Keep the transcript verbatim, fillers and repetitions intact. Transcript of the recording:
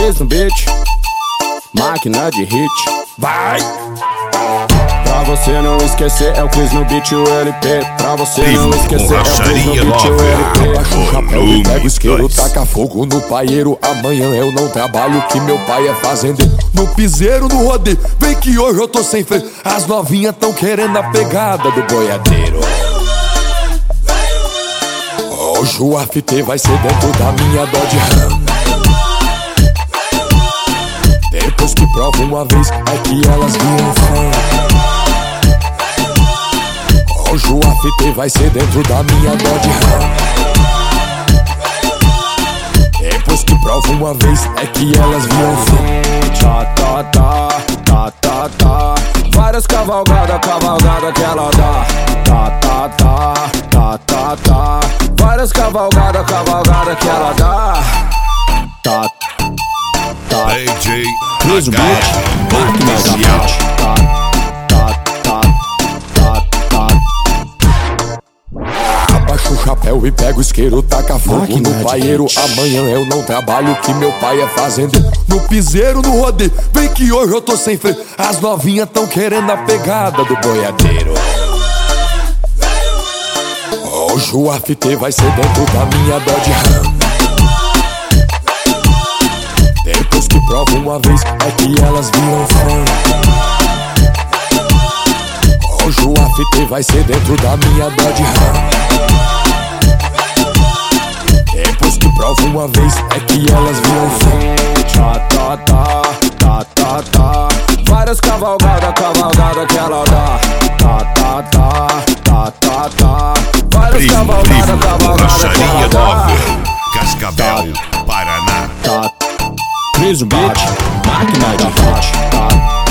Cris no beat, máquina de hit. Vai! Pra você não esquecer, é o Cris no beat, o L P. Pra você não esquecer, é o Cris no beat, o L P. Abaixa o chapéu e pega o isqueiro, taca fogo no paieiro. Amanhã eu não trabalho, que meu pai é fazendeiro. No piseiro, no rodeio, vem que hoje eu tô sem freio. As novinhas tão querendo a pegada do boiadeiro. Hoje o A F T vai ser dentro da minha Dodge Ram. Depois que provam uma vez, é que elas viram fã. Hoje o A F T vai ser dentro da minha Dodge Ram. Depois que provam uma vez, é que elas viram fã. Tá, tá, tá, tá, tá, tá. Várias cavalgadas, cavalgada que ela dá. Tá, tá, tá, tá, tá, tá. Várias cavalgadas, cavalgada que ela dá. Tá, tá. D J Cris no beat, máquina de hit. Tá, tá, tá, tá, tá. Abaixa o chapéu e pega o isqueiro, taca fogo Máquina no de paieiro. hit. Amanhã eu não trabalho, que meu pai é fazendeiro. No piseiro, no rodeio, vem que hoje eu tô sem freio. As novinhas tão querendo a pegada do boiadeiro. Hoje o A F T vai ser dentro da minha Dodge Ram. Depois que provam uma vez, é que elas viram fã. Hoje o A F T vai ser dentro da minha Dodge Ram. Depois que provam uma vez, é que elas viram fã. Tá, tá, tá, tá, tá, tá. Várias cavalgadas, cavalgada que ela dá. Tá, tá, tá, tá, tá, tá. Várias Primo, cavalgadas, primo, cavalgada que ela borracharia dá. móvel, Cascavel, Paraná. Tá. Cris no beat, máquina de hit. Tá.